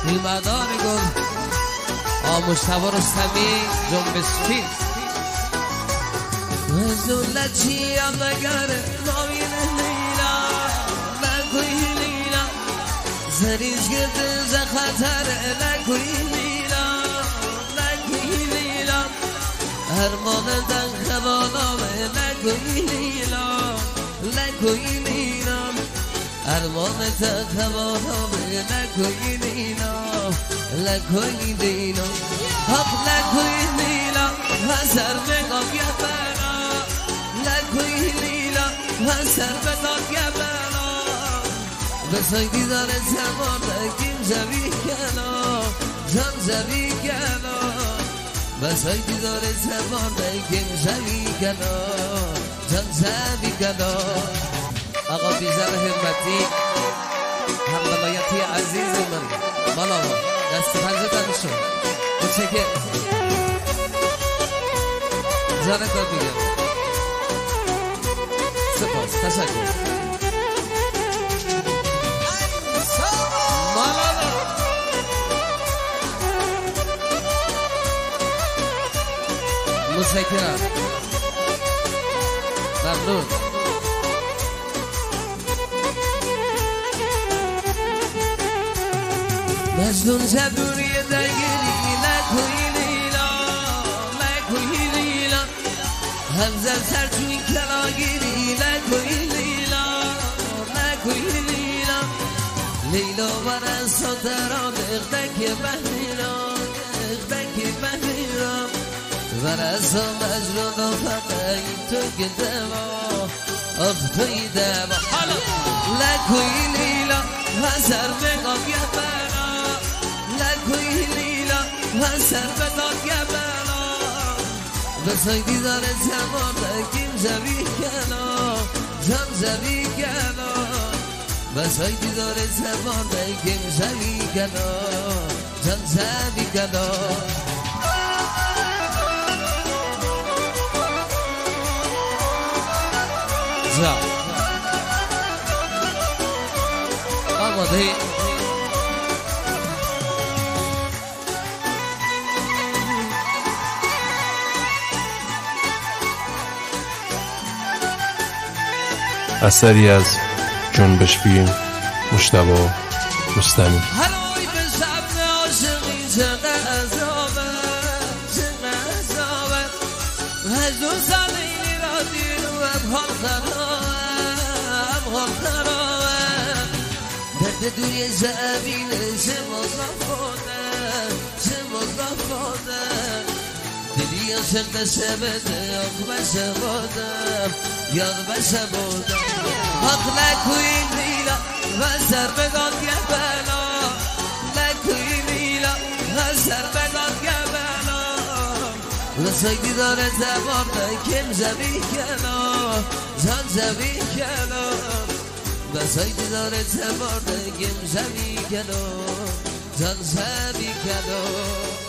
مدار گل مشتبه رستمی جنبش فیل دولتی هم نگره نامین لیلا نگوی لیلا زریز گرد زخطر نگوی لیلا نگوی لیلا هرمان دن خبانامه نگوی لیلا نگوی لیلا هرمان دن خبانامه نگوی لیلا نگوی لیلا حق نگوی لیلا هزار بگم یا بنا نگوی لیلا هزار بگم یا بنا بسای دیدار زمان کیم زبی کنا جان زبی کنا بسای دیدار زمان کیم زبی کنا جان زبی کنا آقا بیزار همتی هم ولایتی عزیز من بالا دست پنجه تنشو متشکر جانت را بگم سپاس تشکر مالانا متشکرم ممنون مجنون زبوری درگیری نکنی لیلا نکنی لیلا همزل سر توی کلاگیری نکنی لیلا نکنی لیلا لیلا برای صدران اغدک بهیران اغدک بهیران برای مجنون و فقه این تو که دوا آخ توی دوا حالا نکنی لیلا هزار بگم یه بنا نکنی لیلا هزار بگم یه بنا بسای دیدار زمان کیم زبی کنا جان زبی کنا بسای دیدار زمان کیم زبی کنا جان زبی کنا جا آماده اثری از جنبش فیلم مشتبه رستمی. هلوی به سبن عاشقی چقدر عذابه چقدر عذابه هزار سال اینی را دیر و ابهام خرابه درد دوی زمینه چه مضافاده چه مضافاده دلی عاشق دسته بده آخ بشه بودم یاد بشه بودم حق نکوی لیلا هزار بگم یه بنا نکوی لیلا هزار بگم یه بنا رسای دیدار زمان کم زبی کنا جان زبی کنا رسای دیدار زمان کم زبی کنا جان زبی کنا